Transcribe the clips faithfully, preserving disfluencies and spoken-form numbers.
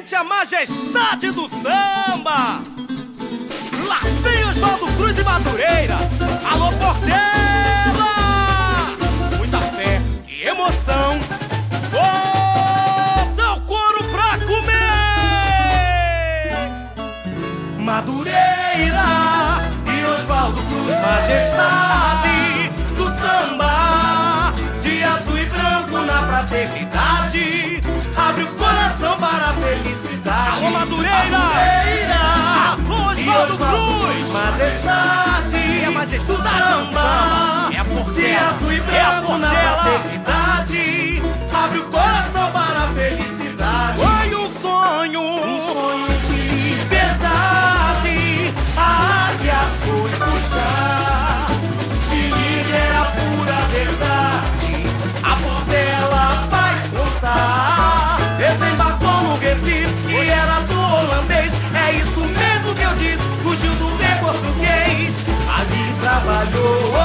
Sente a majestade do samba. Lá vem Oswaldo Cruz e Madureira. Alô, Portela! Muita fé e emoção. Bota o couro pra comer. Madureira e Oswaldo Cruz, majestade do samba, de azul e branco na fraternidade, abre o coração para a felicidade. Alô, Madureira! Madureira! Alô, Oswaldo Cruz! Majestade! É a majestade do samba! É a Portela! De azul e branco é na fraternidade, abre o coração para a felicidade. Foi um sonho! Um sonho de liberdade, a águia foi buscar. Se liga, é a pura verdade, a Portela vai contar. Desembarcou no Recife, que era do holandês. É isso mesmo que eu disse, fugiu do rei português. Ali trabalhou,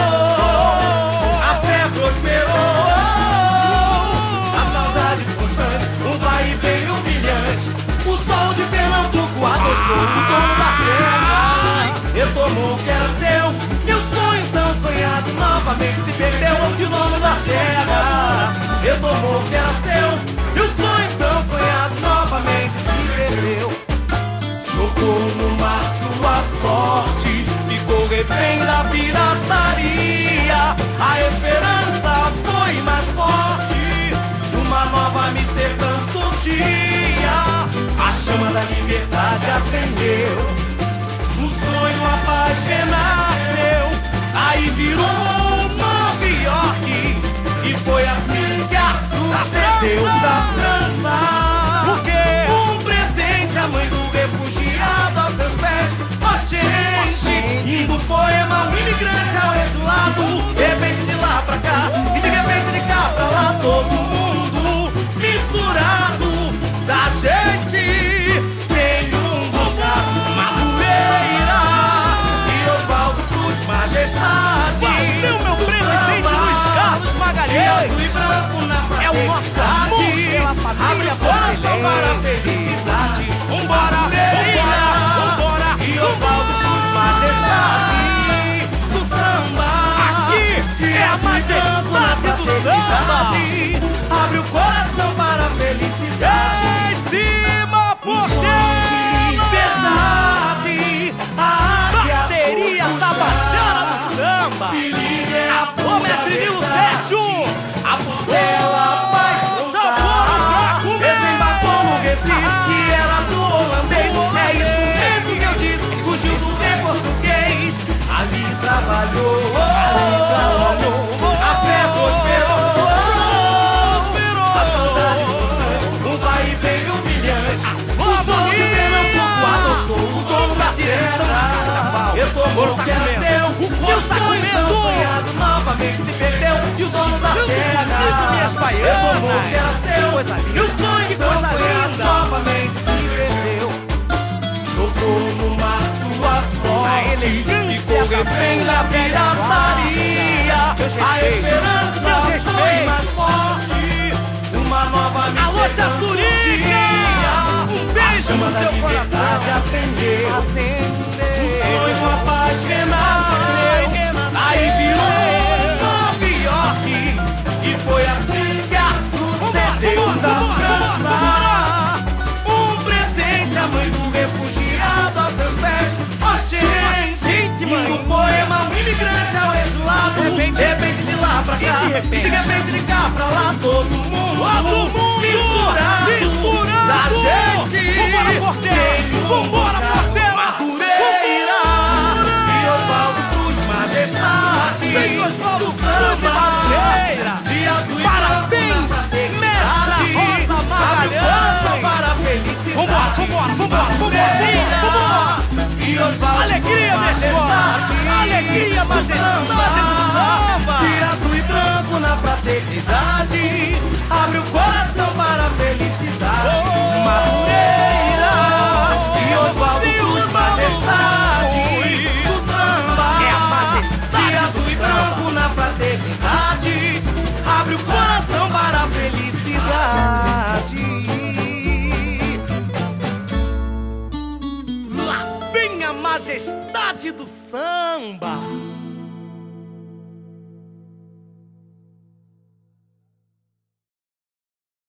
a fé prosperou, a saudade constante, um vai e vem humilhante. O sol de Pernambuco adoçou o dono da terra. Retomou o que era seu, e o sonho tão sonhado novamente se perdeu. E o dono da terra retomou o que era seu, e o sonho tão sonhado novamente se perdeu. Jogou no mar sua sorte, ficou refém da pirataria. A esperança foi mais forte, uma nova Amsterdã surgia. A chama da liberdade acendeu, o sonho, a paz renasceu. Aí virou Nova York, e foi assim que a sucedeu da França. O quê? Um presente à mãe do refugiado, aos seus pés. Ó, gente, indo poema, um imigrante ao exilado. De repente de lá pra cá, e de repente de cá pra lá, todo mundo misturado. Da gente tem um bocado. Madureira e Oswaldo Cruz, majestade. Meu, meu presidente Luiz Carlos Magalhães. E branco na é o nosso amor pela família. Abre o coração para a felicidade. Vambora, vambora, vambora. E Oswaldo Cruz, majestade do samba. Aqui é a majestade do samba. Abre o coração para a felicidade. Em cima, Portela! Liberdade, a bateria da Baixada do Samba. Se liga, é a Ô, mestre Nilo Sérgio! A Portela vai contar. Desembarcou no Recife, que era do holandês. É isso mesmo que eu disse, fugiu do rei português. Ali trabalhou, a fé prosperou, a saudade do sangue, um vai e vem humilhante. O sol de Pernambuco adoçou o dono da terra. Retomou o que era seu, e o sonho tão sonhado novamente se perdeu. E o dono da terra retomou o que era seu, e o sonho tão sonhado novamente se perdeu. Jogou no mar sua sorte, ficou refém da pirataria. A esperança foi mais forte, uma nova Amsterdã surgia. Um beijo no seu coração acendeu, o sonho, a paz renasceu. Aí virou Nova York, e foi assim que a sucedeu da França. Um presente à mãe do refugiado, aos seus pés. Ó, gente, indo poema, um imigrante ao exilado. De repente de lá pra cá, e de repente de cá pra lá, todo mundo misturado. Da gente, vambora, Portela! Vambora, Portela! Madureira e Oswaldo Cruz, majestade do samba, de azul e Parabéns, mestra Rosa Magalhães! para a felicidade. Vambora, vambora, vambora, Madureira vambora! e Oswaldo Alegria, Cruz, majestade! Alegria, majestade do samba! de azul e branco na fraternidade, abre o coração para a felicidade. Madureira e Oswaldo Cruz, majestade do samba, É a majestade de azul e branco na fraternidade, abre o coração para a felicidade. majestade do samba.